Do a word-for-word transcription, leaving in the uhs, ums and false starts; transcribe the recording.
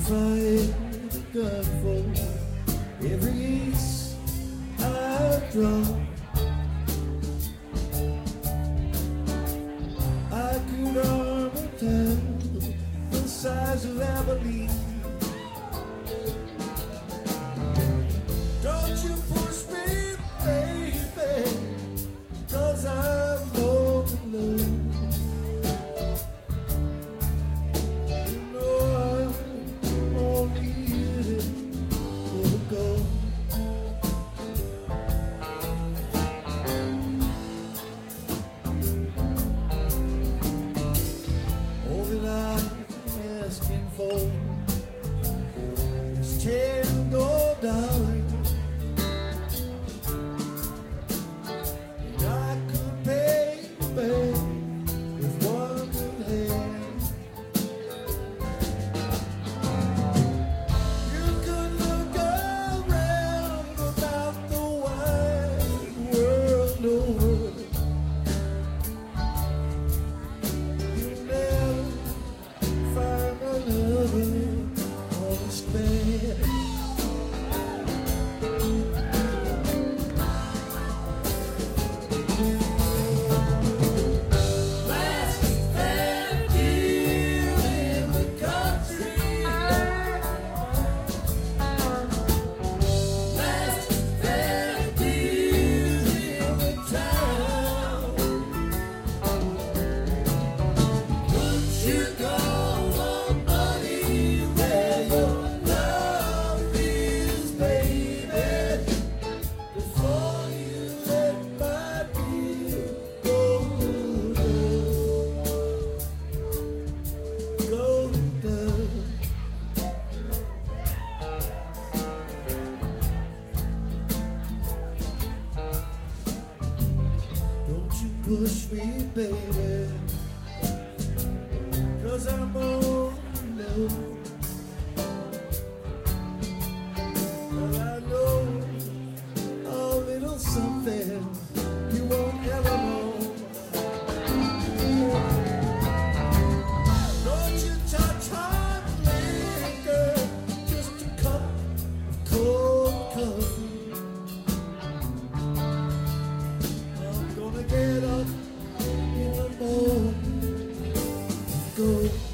find a gun for every ace I draw. I could arm a town the size of Abilene. Don't you push me, baby, 'cause I'm all alone. For it's ten gold dollars, and I could pay you back with one good hand. You could look around about the wide world over. You'll never find another honest man. Last fair deal in the country, last fair deal in the town. Would you go? Push me, baby, 'cause I'm all alone. But I know a little something you won't ever know. Don't you touch hot liquor, just a cup of cold coffee. I'm gonna get up in the morning, go